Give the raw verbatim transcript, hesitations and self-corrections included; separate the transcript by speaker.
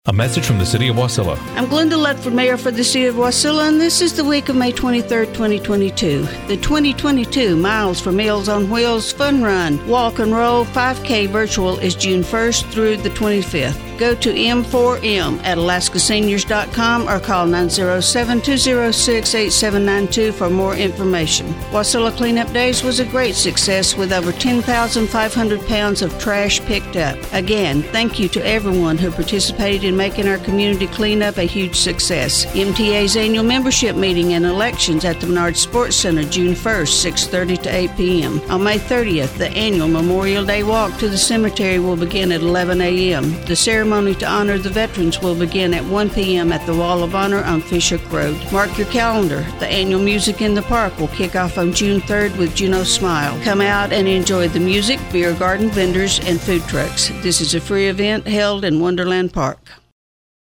Speaker 1: A message from the City of Wasilla.
Speaker 2: I'm Glenda Lutford, Mayor for the City of Wasilla, and this is the week of May twenty-third, twenty twenty-two. The twenty twenty-two Miles for Meals on Wheels Fun Run Walk and Roll five K Virtual is June first through the twenty-fifth. Go to M four M at alaska seniors dot com or call nine oh seven, two oh six, eight seven nine two for more information. Wasilla Cleanup Days was a great success with over ten thousand five hundred pounds of trash picked up. Again, thank you to everyone who participated in making our community cleanup a huge success. M T A's annual membership meeting and elections at the Menard Sports Center June first, six thirty to eight p.m. On May thirtieth, the annual Memorial Day walk to the cemetery will begin at eleven a.m. The ceremony to honor the veterans will begin at one p.m. at the Wall of Honor on Fishhook Road. Mark your calendar. The annual Music in the Park will kick off on June third with Juno Smile. Come out and enjoy the music, beer garden vendors, and food trucks. This is a free event held in Wonderland Park.